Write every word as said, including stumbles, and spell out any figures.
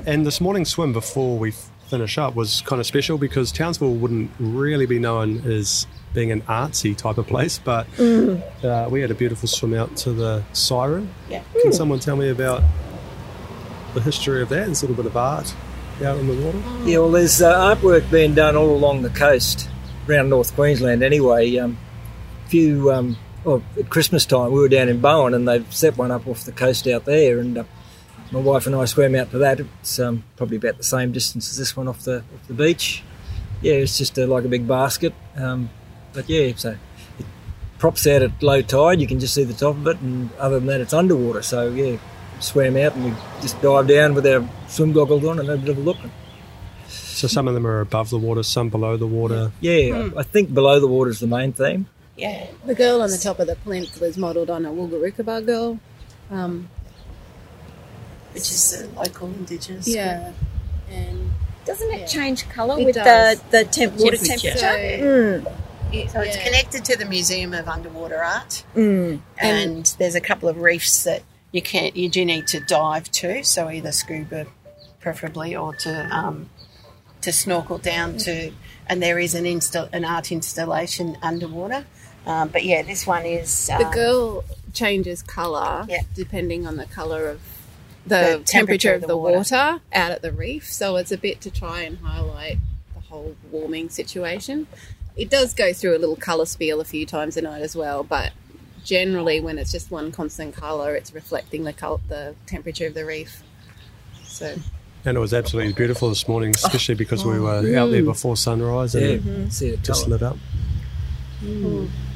And this morning's swim before we finish up was kind of special because Townsville wouldn't really be known as being an artsy type of place, but mm. uh, we had a beautiful swim out to the Siren. Yeah. Can mm. someone tell me about the history of that? There's a little bit of art out in the water. Yeah, well, there's uh, artwork being done all along the coast, around North Queensland anyway. Um, a few, um, well, at Christmas time, we were down in Bowen and they've set one up off the coast out there, and uh, my wife and I swam out to that. It's um, probably about the same distance as this one off the off the beach. Yeah, it's just uh, like a big basket. Um, but yeah, so it props out at low tide. You can just see the top of it, and other than that, it's underwater. So yeah, swam out and we just dived down with our swim goggles on and had a bit of a look. So some of them are above the water, some below the water. Yeah, mm. I, I think below the water is the main theme. Yeah, the girl on the top of the plinth was modelled on a Woogarookabar girl. Um, which is a local Indigenous. Yeah. And doesn't it yeah. change colour it with does. the, the temp- water temperature? So, mm. it, so it's yeah. connected to the Museum of Underwater Art. Mm. And, and there's a couple of reefs that you can't, you do need to dive to, so either scuba preferably or to um, to snorkel down to, and there is an insta- an art installation underwater. Um, but yeah, this one is... The um, girl changes colour yeah. depending on the colour of the, The temperature, temperature of the, the water. water out at the reef. So it's a bit to try and highlight the whole warming situation. It does go through a little colour spiel a few times a night as well, but generally when it's just one constant colour, it's reflecting the col- the temperature of the reef. So... And it was absolutely beautiful this morning, especially because oh, we were mm. out there before sunrise and yeah, it mm-hmm. See it just colour. lit up. Mm.